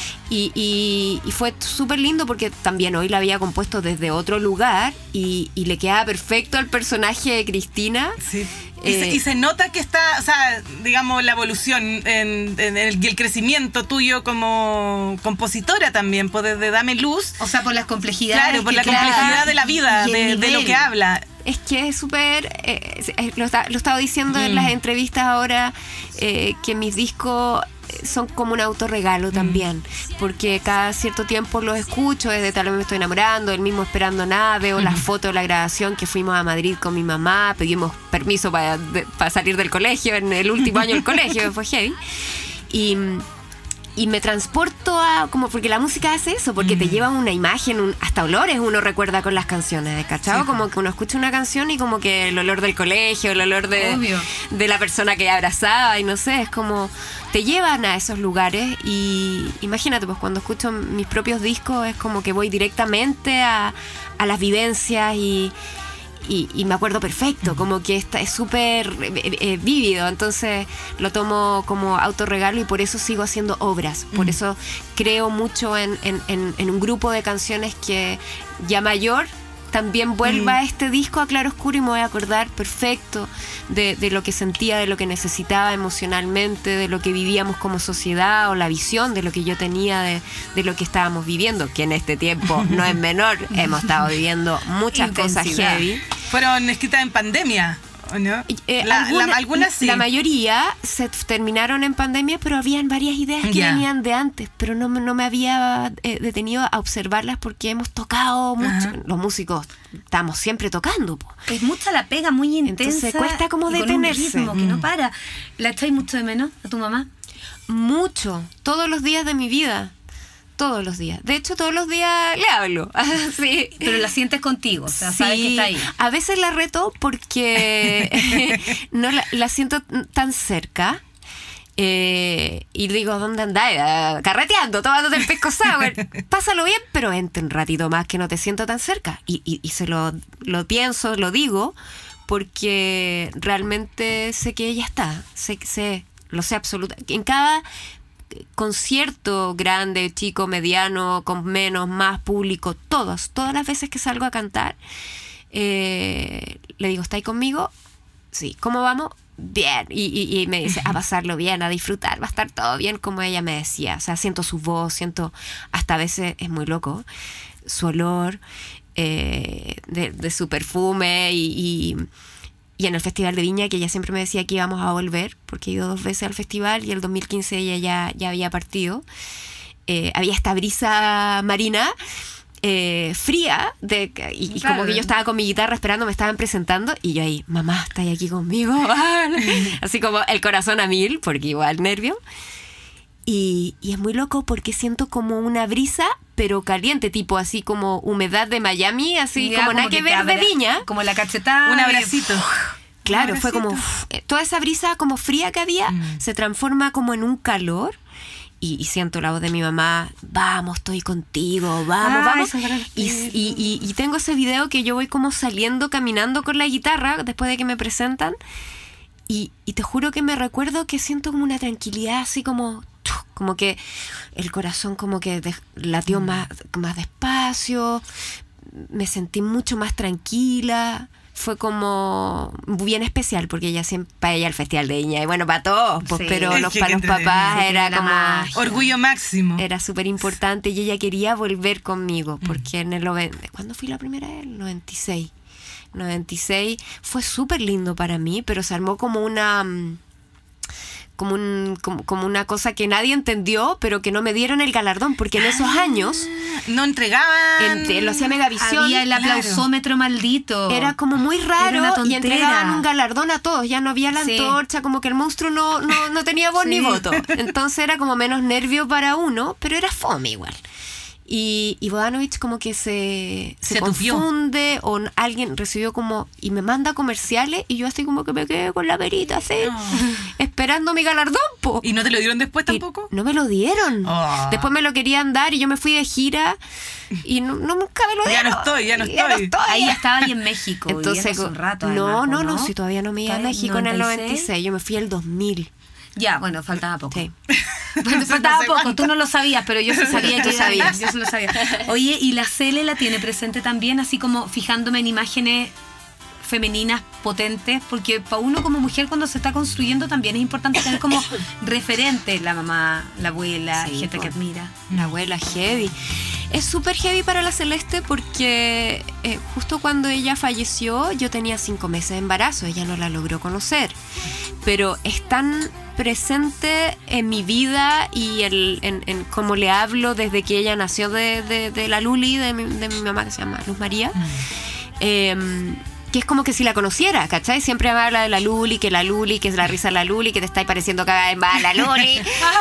Y fue súper lindo porque también hoy la había compuesto desde otro lugar y le quedaba perfecto al personaje de Cristina. Sí. Y se nota que está, o sea, digamos, la evolución y el crecimiento tuyo como compositora también, pues desde Dame Luz. O sea, por las complejidades. Claro, por la complejidad de la vida, de lo que habla. Es que es súper, lo estaba diciendo en las entrevistas ahora, que mis discos son como un autorregalo también, porque cada cierto tiempo los escucho, desde Tal vez me estoy enamorando, el mismo Esperando Nada, veo las fotos de la grabación que fuimos a Madrid con mi mamá, pedimos permiso para salir del colegio, en el último año del colegio, fue heavy, y me transporto como porque la música hace eso, porque te lleva una imagen, hasta olores uno recuerda con las canciones, ¿cachai? Sí. Como que uno escucha una canción y como que el olor del colegio, el olor de la persona que abrazaba y no sé, es como te llevan a esos lugares. Y imagínate, pues cuando escucho mis propios discos es como que voy directamente a las vivencias y me acuerdo perfecto, como que es súper vívido, entonces lo tomo como autorregalo y por eso sigo haciendo obras, por eso creo mucho en un grupo de canciones que ya mayor también vuelva a este disco a claroscuro y me voy a acordar perfecto de lo que sentía, de lo que necesitaba emocionalmente, de lo que vivíamos como sociedad o la visión de lo que yo tenía de lo que estábamos viviendo, que en este tiempo no es menor, hemos estado viviendo muchas cosas heavy. Fueron escritas en pandemia. ¿o no? Algunas sí. La mayoría se terminaron en pandemia, pero habían varias ideas que venían de antes, pero no me había detenido a observarlas porque hemos tocado mucho. Los músicos estamos siempre tocando. Po. Es mucha la pega, muy intensa. Entonces cuesta como y detenerse. Con un ritmo que no para. ¿La echáis mucho de menos a tu mamá? Mucho, todos los días de mi vida. Todos los días. De hecho, todos los días le hablo. Sí. Pero la sientes contigo, o sea, sí, sabes que está ahí. A veces la reto porque no la siento tan cerca. Y digo, ¿dónde andáis? Carreteando, tomándote el pisco sour. Pásalo bien, pero vente un ratito más que no te siento tan cerca. Y se lo pienso, lo digo, porque realmente sé que ella está. Lo sé absolutamente. En cada concierto grande, chico, mediano, con menos, más público, todas las veces que salgo a cantar, le digo, ¿estáis conmigo? Sí. ¿Cómo vamos? Bien. Y me dice, a pasarlo bien, a disfrutar, va a estar todo bien, como ella me decía. O sea, siento su voz, siento, hasta a veces es muy loco, su olor, de su perfume y en el Festival de Viña, que ella siempre me decía que íbamos a volver, porque he ido 2 veces al festival y el 2015 ella ya había partido. Había esta brisa marina fría y claro, como que yo estaba con mi guitarra esperando, me estaban presentando y yo ahí, mamá, ¿estás aquí conmigo? Así como el corazón a 1000, porque igual nervio. Y es muy loco porque siento como una brisa, pero caliente, tipo así como humedad de Miami, así ya, como nada que ver de Viña. Como la cachetada. Un abracito. Claro, fue como toda esa brisa como fría que había se transforma como en un calor. Y siento la voz de mi mamá, vamos, estoy contigo, vamos. Y tengo ese video que yo voy como saliendo, caminando con la guitarra después de que me presentan. Y te juro que me recuerdo que siento como una tranquilidad, así como que el corazón como que latió más despacio, me sentí mucho más tranquila. Fue como bien especial porque ella siempre, para ella el Festival de Viña, y bueno, para todos, pues, sí, pero para los papás era como orgullo máximo. Era súper importante y ella quería volver conmigo porque en el ¿cuándo fui la primera vez? El 96 fue súper lindo para mí, pero se armó como una cosa que nadie entendió, pero que no me dieron el galardón, porque en esos años no entregaban, lo hacía Megavisión, había el aplausómetro maldito, era como muy raro y entregaban un galardón a todos, ya no había la antorcha, como que el monstruo no tenía voz ni voto, entonces era como menos nervio para uno, pero era fome igual. Y Bodanovich como que se confunde o alguien recibió como y me manda comerciales y yo así como que me quedé con la perita así esperando mi galardón, po. ¿Y no te lo dieron después tampoco? No me lo dieron. Después me lo querían dar y yo me fui de gira y nunca me lo dieron. Ya no estoy. Ahí estaba ahí en México. Entonces hace un rato, además, no, si todavía no me iba a México 96? En el 96, yo me fui el 2000. Ya, bueno, faltaba poco. Sí. Bueno, faltaba poco, tú no lo sabías, pero yo sí sabía que sabías. Yo sí lo sabía. Oye, ¿y la Cele la tiene presente también, así como fijándome en imágenes femeninas potentes? Porque para uno como mujer cuando se está construyendo también es importante tener como referente la mamá, la abuela, gente que admira. La abuela, heavy. Es súper heavy para la Celeste porque justo cuando ella falleció yo tenía 5 meses de embarazo, ella no la logró conocer, pero es tan presente en mi vida y en cómo le hablo desde que ella nació de la Luli, de mi mamá que se llama Luz María, que es como que si la conociera, ¿cachai? Siempre me habla de la Luli, que es la risa de la Luli, que te estáis pareciendo cada vez más a la Luli.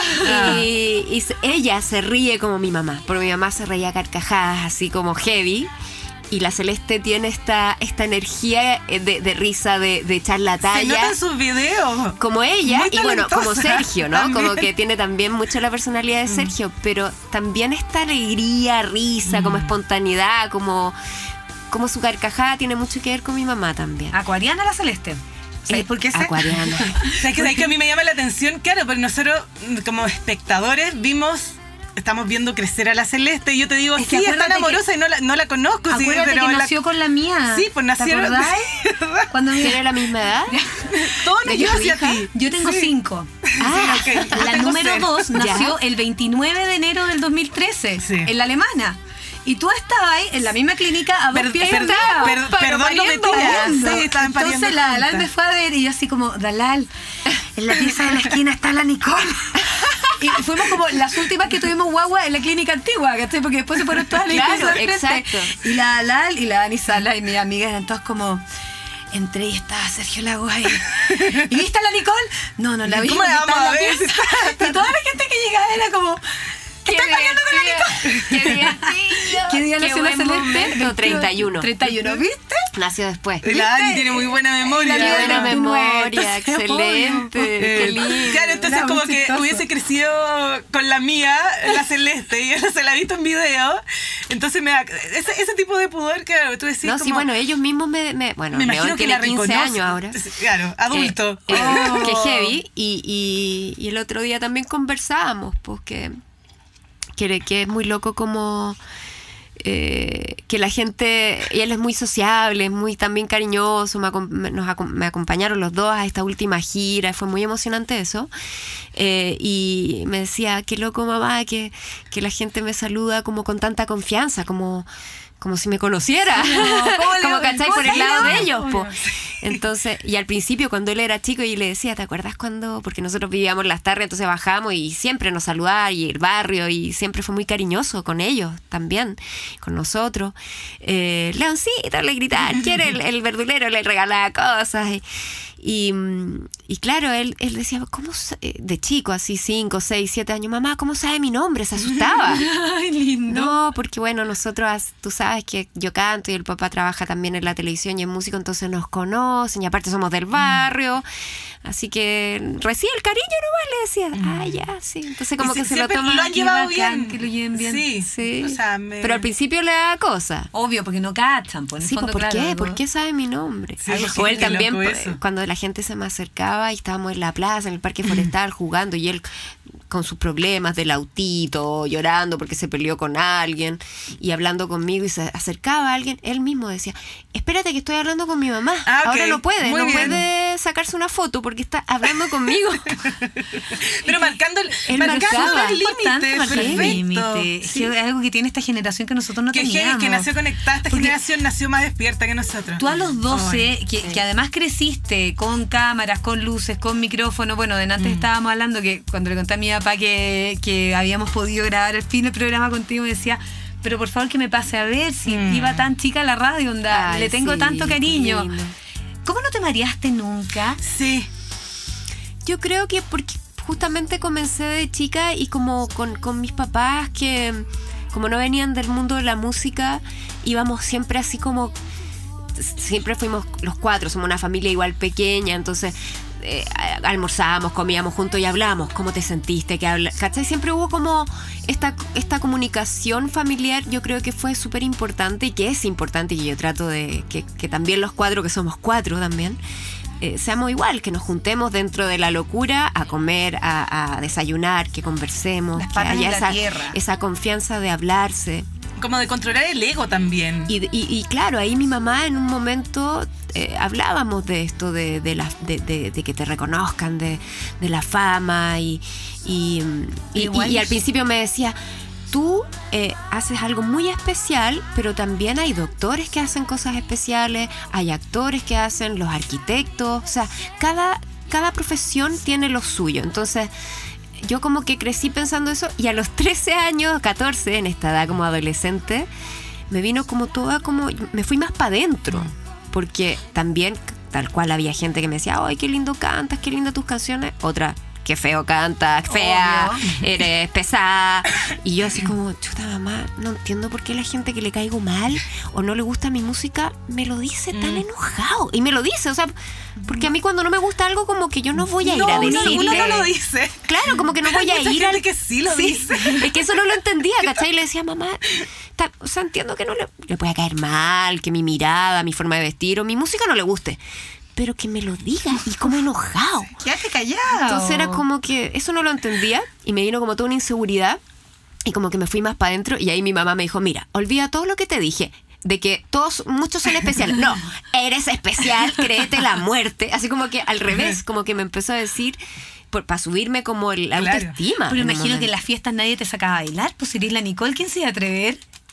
y ella se ríe como mi mamá, porque mi mamá se reía a carcajadas, así como heavy. Y la Celeste tiene esta energía de risa, de echar la talla. Se nota en sus videos. Como ella, y bueno, como Sergio, ¿no? También. Como que tiene también mucho la personalidad de Sergio, pero también esta alegría, risa, como espontaneidad, como su carcajada tiene mucho que ver con mi mamá también. ¿Acuariana la Celeste? ¿Sabes por qué es acuariana? ¿Sabes que a mí me llama la atención? Claro, pero nosotros como espectadores estamos viendo crecer a la Celeste y yo te digo, sí, es tan amorosa y no la conozco. Acuérdate pero que nació con la mía. Sí, pues nacieron. ¿Te acordás? Cuando tiene la misma edad. Todos nació hacia ti. Yo tengo 5. Okay. La número 2 nació el 29 de enero del 2013 en la alemana. Y tú estabas ahí en la misma clínica a dos pies de Perdón, no me tiras. Sí, estaban pariendo Entonces la Dalal juntas. me fue a ver y yo así como, Dalal, en la pieza de la esquina está la Nicole. Y fuimos como las últimas que tuvimos guagua en la clínica antigua, ¿cachai? Porque después se fueron todas las Claro, piezas al frente. exacto. Y la Dalal y la Dani Sala y mis amigas eran todas como... Entré y estaba Sergio Lagos ahí. ¿Y viste a la Nicole? No la vi. ¿Cómo la vamos a ver? Y toda la gente que llegaba era como... ¡Qué divertido! ¡Qué divertido! ¿Qué día nació la buen Celeste? momento. 31. 31, ¿viste? Nació después. La Dani tiene muy buena memoria. Qué buena Entonces, memoria, excelente. Qué lindo. Claro, entonces Era como muy que chistoso. hubiese crecido con la mía, la Celeste, y ella se la ha visto en video. Entonces me da ese tipo de pudor que tú decís No, como, sí, bueno, ellos mismos bueno, me imagino León que tiene la 15 reconoce. años ahora. Claro, adulto. Que heavy. Y el otro día también conversábamos, pues que es muy loco como que la gente, y él es muy sociable, es muy también cariñoso, me acompañaron los dos a esta última gira, fue muy emocionante eso, y me decía, qué loco mamá, que la gente me saluda como con tanta confianza, como si me conociera, como ¿cachai? Por el lado de ellos, po. Entonces, y al principio cuando él era chico y le decía, ¿te acuerdas cuando? Porque nosotros vivíamos en Las Tarrias, entonces bajamos y siempre nos saludaba, y el barrio, y siempre fue muy cariñoso con ellos también, con nosotros. Leoncito, le gritaba, quiere el verdulero, le regalaba cosas. Y claro, él decía, ¿cómo de chico, así 5, 6, 7 años, mamá, ¿cómo sabe mi nombre? Se asustaba. Ay, lindo. No, porque bueno, nosotros, tú sabes que yo canto y el papá trabaja también en la televisión y en música, entonces nos conocen y aparte somos del barrio, así que recibe el cariño nomás, le decía, ya, sí. Entonces como Y que se lo siempre toman. lo han llevado bacán bien. que lo lleven bien. Sí, Sí. O sea, Pero al principio le da cosa. Obvio, porque no cachan. Pues, en el Sí, fondo, ¿por claro, qué? algo- ¿Por qué sabe mi nombre? Sí, O él qué también, loco eso. cuando la gente se me acercaba y estábamos en la plaza, en el parque forestal, jugando, y él con sus problemas del autito, llorando porque se peleó con alguien, y hablando conmigo, y se acercaba a alguien, él mismo decía, espérate que estoy hablando con mi mamá. Ah, ok. Ahora no puede, Muy bien. puede sacarse una foto porque está hablando conmigo. Pero marcando Él marcando marcaba. el Importante límite, marcar el perfecto. límite. Es Sí. que es algo que tiene esta generación que nosotros no Que teníamos. que nació conectada, esta Porque generación nació más despierta que nosotros. Tú a los 12, Ay. que además creciste con cámaras, con luces, con micrófono. Bueno, de antes estábamos hablando que cuando le conté a mi papá que habíamos podido grabar el fin del programa contigo, me decía, pero por favor que me pase a ver si iba tan chica a la radio, onda, Ay, le tengo sí, tanto cariño. lindo. ¿Cómo no te mareaste nunca? Sí. Yo creo que porque justamente comencé de chica y como con mis papás que como no venían del mundo de la música, íbamos siempre así como, siempre fuimos los cuatro, somos una familia igual pequeña, entonces almorzábamos, comíamos juntos y hablábamos, ¿cómo te sentiste? ¿Cachai? Siempre hubo como esta comunicación familiar, yo creo que fue súper importante y que es importante, y yo trato de que también los cuatro, que somos cuatro también, seamos igual, que nos juntemos dentro de la locura a comer, a desayunar, que conversemos, Las que patas haya en la tierra. esa confianza de hablarse. Como de controlar el ego también. Y claro, ahí mi mamá en un momento hablábamos de esto, de que te reconozcan, de la fama y al principio me decía, tú haces algo muy especial, pero también hay doctores que hacen cosas especiales, hay actores que hacen, los arquitectos, o sea, cada profesión tiene lo suyo. Entonces yo como que crecí pensando eso, y a los 13 años, 14, en esta edad como adolescente, me vino como toda, como me fui más para adentro, porque también tal cual había gente que me decía, ¡ay, qué lindo cantas, qué lindas tus canciones! Otra, qué feo cantas, fea, eres pesada. Y yo así como, chuta mamá, no entiendo por qué la gente que le caigo mal o no le gusta mi música me lo dice tan enojado. Y me lo dice, o sea, porque a mí cuando no me gusta algo como que yo no voy a ir a decirle. Uno no lo dice. Claro, como que no voy a Hay mucha ir gente que sí lo dice. Es que eso no lo entendía, ¿cachai? Y le decía, mamá, o sea, entiendo que no le puede caer mal, que mi mirada, mi forma de vestir o mi música no le guste, pero que me lo diga, y como enojado. Quédate callado. Entonces era como que eso no lo entendía y me vino como toda una inseguridad y como que me fui más para adentro, y ahí mi mamá me dijo, mira, olvida todo lo que te dije de que muchos son especiales. No, eres especial, créete la muerte. Así como que al revés, como que me empezó a decir para subirme como la autoestima. Pero en un imagino que en momento. las fiestas nadie te sacaba a bailar, pues serías la Nicole, ¿quién se iba a atrever?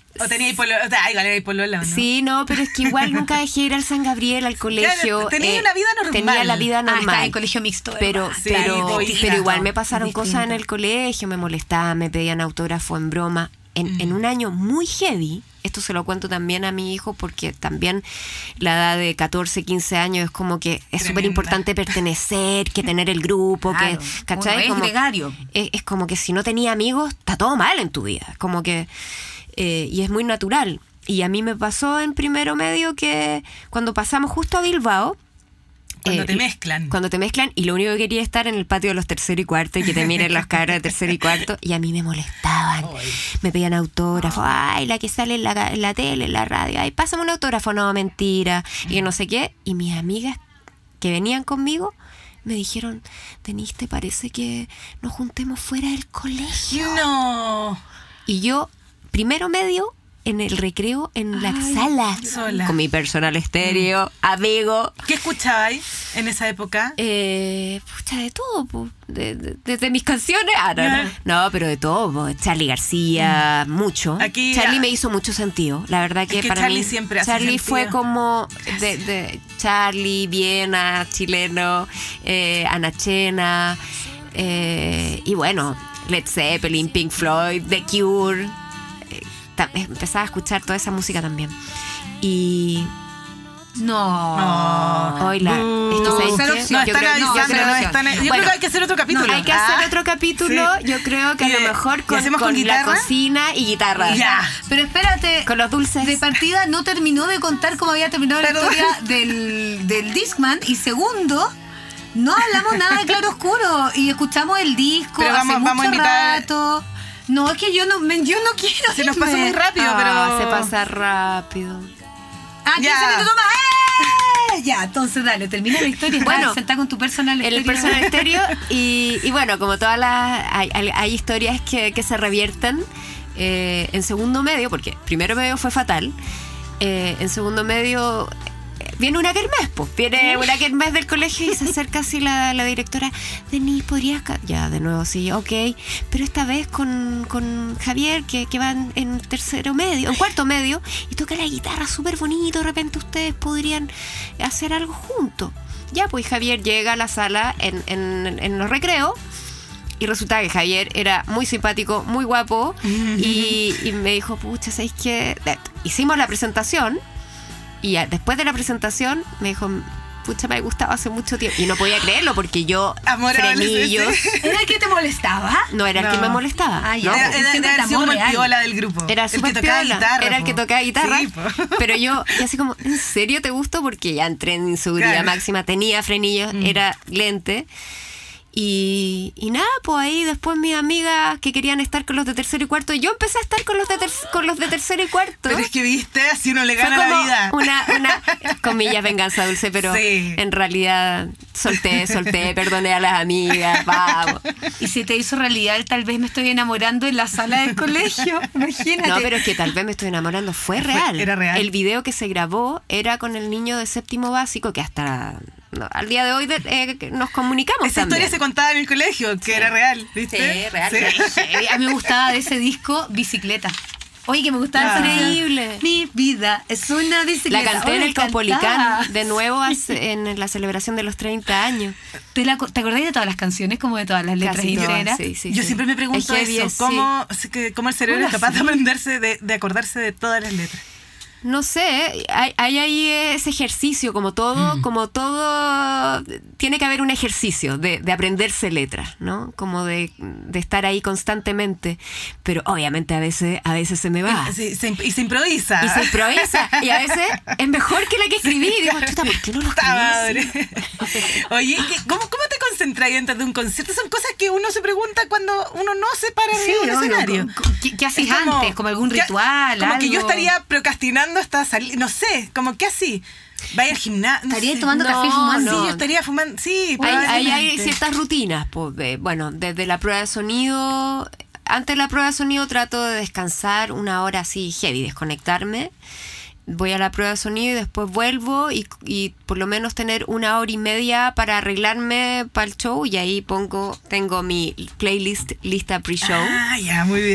O tenía polola, o sea, igual era polola, ¿no? Sí, no, pero es que igual nunca dejé ir al San Gabriel, al colegio. Claro, tenía una vida normal. Tenía la vida normal. Estaba en colegio mixto. Pero, Sí, pero distinto. igual me pasaron Distinto. cosas en el colegio, me molestaban, me pedían autógrafo en broma. En un año muy heavy, esto se lo cuento también a mi hijo porque también la edad de 14, 15 años es como que es súper importante pertenecer, que tener el grupo, Claro, que, ¿cachai? uno es Como, gregario. es como que si no tenía amigos, está todo mal en tu vida, como que, y es muy natural. Y a mí me pasó en primero medio que cuando pasamos justo a Bilbao, Cuando te mezclan. Cuando te mezclan y lo único que quería estar en el patio de los tercero y cuarto y que te miren las caras de tercero y cuarto y a mí me molestaban, me pedían autógrafo, ay, la que sale en la tele, en la radio, ay, pásame un autógrafo, no, mentira, y que no sé qué, y mis amigas que venían conmigo me dijeron, Denise, ¿te parece que nos juntemos fuera del colegio? No. Y yo, primero medio, en el recreo, en la sala, sola. con mi personal estéreo, amigo. ¿Qué escuchabais en esa época? Pucha, de todo, po. Desde mis canciones. No, pero de todo, po. Charly García, mucho. Aquí, Charly me hizo mucho sentido. La verdad que, que para Charly mí siempre hace Charly sentido. fue como de Charly, Viena, chileno, Ana Chena, y bueno, Led Zeppelin, Pink Floyd, The Cure. Empezaba a escuchar toda esa música también. Y No. Oila, es que ¿sabes cero qué? opción. No, están avisando, no están. Yo Bueno, creo que hay que hacer otro capítulo. hay que hacer otro capítulo, sí. yo creo que a lo mejor ¿Y con hacemos la guitarra? cocina y guitarra. Ya. Pero espérate, Con los dulces. de partida no terminó de contar cómo había terminado Perdón. la historia del Discman. Y segundo, no hablamos nada de Claro Oscuro. Y escuchamos el disco Pero hace vamos a mucho invitar- rato. No, es que yo no quiero. Se nos pasó muy rápido, pero. Se pasa rápido. Ah, 15 Ya. minutos más. Ya, entonces dale, termina la historia. Bueno, Bueno, sentada con tu personal El personal estéreo y bueno, como todas las hay historias que se revierten en segundo medio, porque primero medio fue fatal, en segundo medio viene una kermés, pues, viene una kermés del colegio y se acerca así la directora, Denise, ¿podrías...? Ya, de nuevo, sí, ok, pero esta vez con Javier, que va en tercero medio, en cuarto medio, y toca la guitarra súper bonito, de repente ustedes podrían hacer algo juntos. Ya, pues Javier llega a la sala en los recreos, y resulta que Javier era muy simpático, muy guapo, y me dijo, pucha, ¿sabéis qué? Hicimos la presentación, y después de la presentación me dijo, pucha, me gustaba hace mucho tiempo. Y no podía creerlo porque yo, Amor frenillos, adolescente. ¿Era el que te molestaba? no era el que No. me molestaba. Ah, ya. ¿no? Era Siempre de haber te sido como amor el real. piola del grupo. Era el súper que tocaba piola, guitarra. era el que tocaba guitarra, Sí, po. pero yo y así como, ¿en serio te gustó? Porque ya entré en inseguridad Claro. máxima, tenía frenillos, era lente. Y nada, pues ahí después mis amigas que querían estar con los de tercero y cuarto, yo empecé a estar con los de tercero y cuarto. Pero es que viste, así uno le Fue gana como la vida. una comillas venganza dulce, pero Sí. en realidad solté, perdoné a las amigas, vamos. Y si te hizo realidad, tal vez me estoy enamorando en la sala del colegio. Imagínate. No, pero es que tal vez me estoy enamorando, fue real. Era real. El video que se grabó era con el niño de séptimo básico que hasta al día de hoy nos comunicamos Esa también. historia se contaba en el colegio, que era real, ¿viste? Sí, real. A mí me gustaba de ese disco Bicicleta. Oye, que me gustaba Ah. esa Increíble. Mi vida es una La bicicleta. canté en Oye, el Caupolicán cantaba. de nuevo en la celebración de los 30 años. ¿Te acordás de todas las canciones, como de todas las letras Casi todas, integras? sí, Yo sí. siempre me pregunto Es heavy, eso, sí. cómo el cerebro es capaz de aprenderse, de acordarse de todas las letras. No sé, hay ahí ese ejercicio, como todo, tiene que haber un ejercicio de aprenderse letras, ¿no? Como de estar ahí constantemente, pero obviamente a veces se me va. Sí, y se improvisa. Y se improvisa, y a veces es mejor que la que escribí, y digo, chuta, ¿por qué no lo Puta escribí? madre. Oye, ¿cómo te concentras antes de un concierto? Son cosas que uno se pregunta cuando uno no se para Sí, arriba de un obvio. escenario. ¿Qué haces Es como- antes? ¿Como algún que- ritual? Como que yo algo? estaría procrastinando hasta salir, no sé, como que así. Vaya al gimnasio. no Estaría sé. tomando No, café y fumando. Sí, no. yo estaría fumando. Sí, Hay probablemente. ciertas rutinas, pues, bueno, desde la prueba de sonido, antes de la prueba de sonido trato de descansar una hora así heavy, desconectarme. Voy a la prueba de sonido y después vuelvo y por lo menos tener una hora y media para arreglarme para el show, y ahí tengo mi playlist lista pre-show. Ah, ya, muy bien.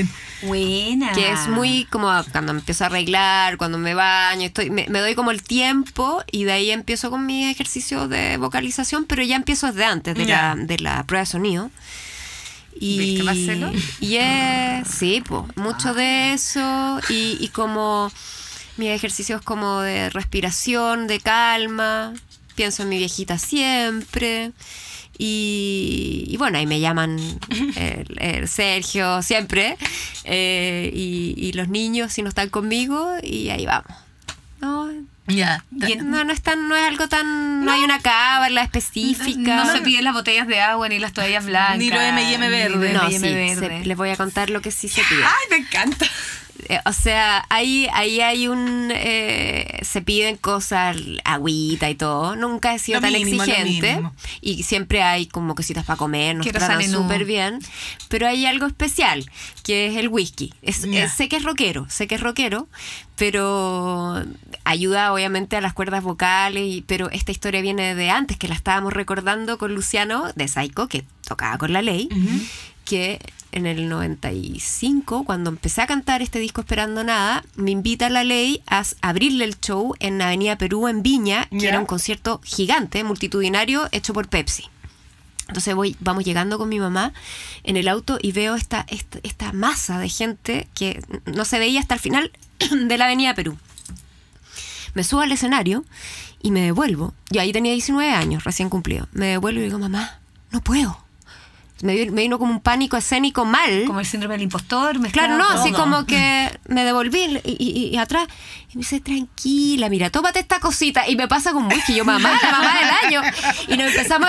Buena. Que es muy como cuando me empiezo a arreglar, cuando me baño, me doy como el tiempo y de ahí empiezo con mi ejercicio de vocalización, pero ya empiezo desde antes de la prueba de sonido. ¿Viste, Marcelo? Y sí, pues, mucho de eso y como mis ejercicios como de respiración, de calma, pienso en mi viejita siempre. Y bueno, ahí me llaman el Sergio siempre, y los niños si no están conmigo, y ahí vamos. No, no es algo tan, no hay una cábala específica. No se piden las botellas de agua ni las toallas blancas, ni lo M&M verde. No, les voy a contar lo que sí se pide. Ay, me encanta. O sea, ahí hay se piden cosas, agüita y todo. Nunca he sido tan exigente. Y siempre hay como cositas para comer, nos tratan súper bien. Pero hay algo especial, que es el whisky. Sé que es rockero, pero ayuda obviamente a las cuerdas vocales. Pero esta historia viene de antes, que la estábamos recordando con Luciano de Psycho, que tocaba con La Ley, que en el 95, cuando empecé a cantar este disco Esperando Nada, me invita La Ley a abrirle el show en Avenida Perú, en Viña, que era un concierto gigante, multitudinario, hecho por Pepsi. Entonces vamos llegando con mi mamá en el auto y veo esta masa de gente que no se veía hasta el final de la Avenida Perú. Me subo al escenario y me devuelvo. Yo ahí tenía 19 años, recién cumplido. Me devuelvo y digo, mamá, no puedo. Me vino como un pánico escénico mal. Como el síndrome del impostor. Claro, no, así como que me devolví y atrás. Y me dice, tranquila, mira, tómate esta cosita. Y me pasa con whisky. Yo, mamá, la mamá del año. Y nos empezamos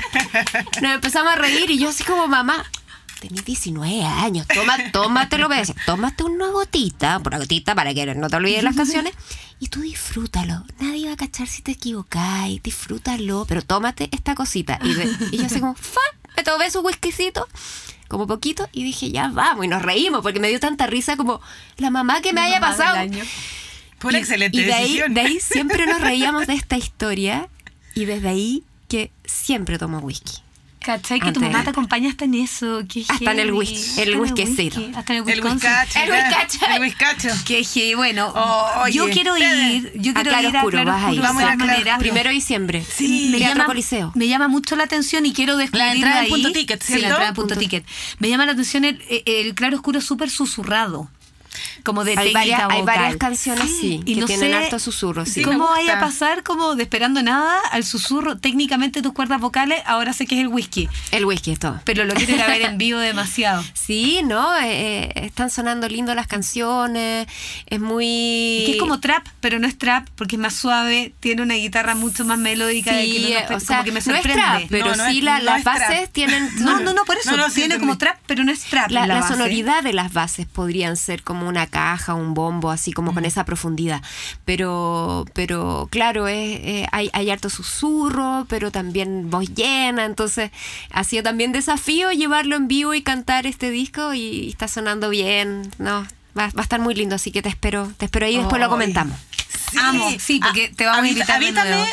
a reír. Y yo así como, mamá, tenés 19 años, tómatelo, tómate una gotita para que no te olvides las canciones. Y tú disfrútalo. Nadie va a cachar si te equivocás. Disfrútalo, pero tómate esta cosita. Y yo así como, me tomé su whiskycito, como poquito, y dije, ya vamos, y nos reímos, porque me dio tanta risa como la mamá que me haya pasado. Fue una excelente decisión. De ahí siempre nos reíamos de esta historia, y desde ahí que siempre tomo whisky. ¿Cachai? Que tu mamá te acompaña hasta en eso. Hasta en el whisky. El whiskycito. Hasta en el whiskacho. Que bueno, yo quiero ir a Claroscuro. Vamos a ir Primero de diciembre. Sí, me llama mucho la atención y quiero descubrir la entrada en Punto Ticket, ¿cierto? Sí, la entrada en Punto Ticket. Me llama la atención el claroscuro súper susurrado. Como de hay varias canciones que no tienen harto susurro. Sí. ¿Cómo vaya a pasar como de Esperando Nada al susurro? Técnicamente tus cuerdas vocales, ahora sé que es el whisky. El whisky es todo. Pero lo quiero ir a ver en vivo demasiado. Sí, ¿no? Están sonando lindo las canciones. Es muy... Es que es como trap, pero no es trap porque es más suave, tiene una guitarra mucho más melódica. Sí, como que me sorprende. No es trap, pero sí las bases tienen... No, por eso. Tiene como trap, pero no es trap. La sonoridad de las bases podrían ser como una caja, un bombo, así como con esa profundidad. Pero claro, hay harto susurro, pero también voz llena. Entonces ha sido también desafío llevarlo en vivo y cantar este disco, y está sonando bien. No, va a estar muy lindo, así que te espero ahí y después lo comentamos. Sí. Amo, sí, porque te vamos a invitar. Habítame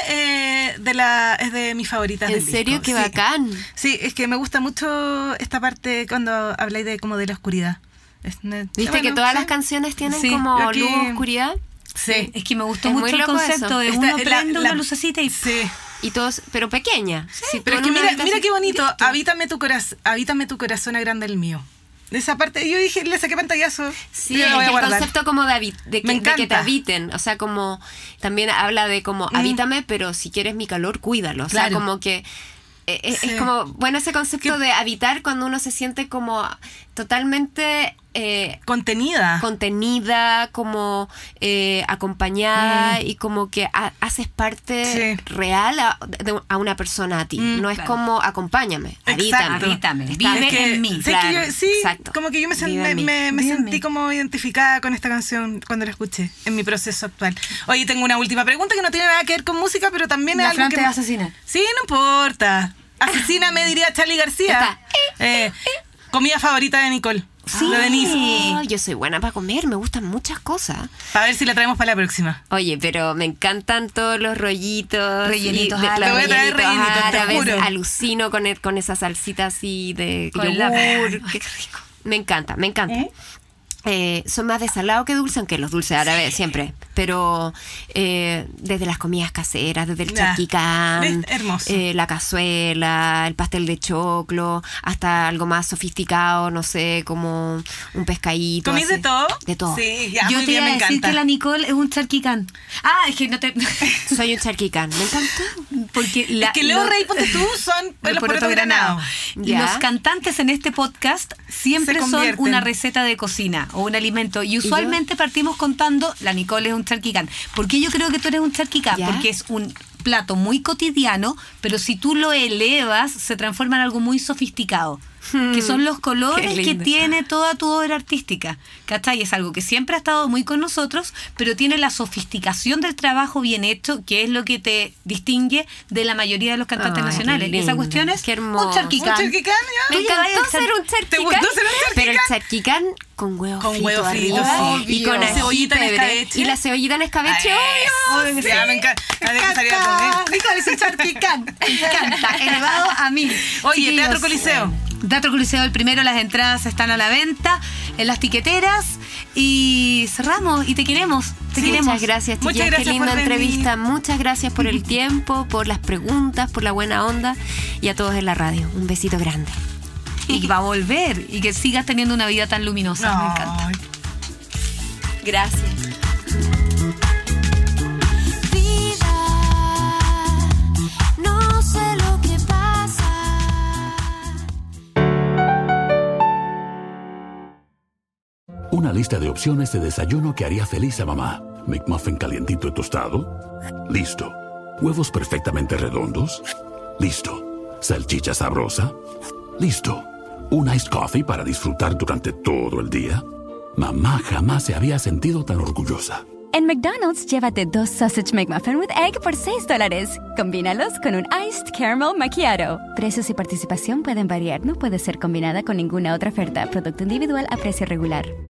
es de mis favoritas del disco. ¿En serio? ¡Qué bacán! Sí, es que me gusta mucho esta parte cuando habláis de como de la oscuridad. ¿Viste que todas las canciones tienen como luz, oscuridad? Sí, es que me gustó mucho el concepto de uno prende una lucecita y... Sí. Y todos, pero pequeña. Sí, pero es que mira qué bonito. Habítame tu corazón agranda el mío. De esa parte, yo dije, le saqué pantallazo. Sí, el concepto como de que te habiten. O sea, como también habla de como habítame, pero si quieres mi calor, cuídalo. O sea, como que es como, bueno, ese concepto de habitar cuando uno se siente como totalmente contenida, como acompañada, y como que haces parte real a una persona a ti. No es como acompáñame, habítame, vive en mí. Claro, como que yo me sentí como identificada con esta canción cuando la escuché en mi proceso actual. Oye, tengo una última pregunta que no tiene nada que ver con música, pero también es algo que te va a asesinar. Sí, no importa. Asesíname, diría Charly García. Comida favorita de Nicole. Sí, de Denise. Yo soy buena para comer, me gustan muchas cosas. A ver si la traemos para la próxima. Oye, pero me encantan todos los rollitos. Rellenitos árabes. Alucino con esa salsita así de yogur. Qué rico. Me encanta. son más de salado que dulce, aunque los dulces árabes siempre, pero desde las comidas caseras, desde el charquicán, hermoso. La cazuela, el pastel de choclo, hasta algo más sofisticado, no sé, como un pescadito. ¿Comís de todo? De todo. Sí, ya, Yo muy te bien, iba me a decir encanta. que la Nicole es un charquicán. Es que no te... Soy un charquicán, me encanta. Porque Es que Leo Rey, ponte tú, son los porotos granados. Ya. Los cantantes en este podcast siempre Se son convierten. una receta de cocina o un alimento. Y usualmente partimos contando, la Nicole es un charquicán. ¿Por qué yo creo que tú eres un charquicán? Ya. Porque es un plato muy cotidiano, pero si tú lo elevas, se transforma en algo muy sofisticado. Que son los colores Qué que lindo. tiene toda tu obra artística. ¿Cachai? Es algo que siempre ha estado muy con nosotros, pero tiene la sofisticación del trabajo bien hecho, que es lo que te distingue de la mayoría de los cantantes Ay, nacionales. qué Esa lindo. cuestión es Qué hermoso. un charquicán. ¿Un charquicán, ya? Me Tú llevas encantó el ser un ¿Te charquicán, gustó ser un charquicán? pero el charquicán con huevo Con frito huevo frito, arriba. sí. Y con Obvio. ají, Cebollita en pebre. escabeche. Y la cebollita en escabeche, obvio. Ya, me encanta. Me gustaría comer. Nicole es un charquicán. Me encanta. Elevado a mí. Oye, Chiquillos, Teatro Coliseo. Teatro Coliseo, el primero, las entradas están a la venta en las tiqueteras y cerramos y te queremos. Te queremos. Muchas gracias, Muchas chiquillas. gracias Qué linda por venir. entrevista. Muchas gracias por el tiempo, por las preguntas, por la buena onda y a todos en la radio. Un besito grande. Y va a volver y que sigas teniendo una vida tan luminosa. Me encanta. Ay. Gracias. No sé lo que pasa. Una lista de opciones de desayuno que haría feliz a mamá. McMuffin calientito y tostado. Listo. Huevos perfectamente redondos. Listo. Salchicha sabrosa. Listo. Un iced coffee para disfrutar durante todo el día. Mamá jamás se había sentido tan orgullosa. En McDonald's, llévate 2 Sausage McMuffin with Egg por $6. Combínalos con un Iced Caramel Macchiato. Precios y participación pueden variar. No puede ser combinada con ninguna otra oferta. Producto individual a precio regular.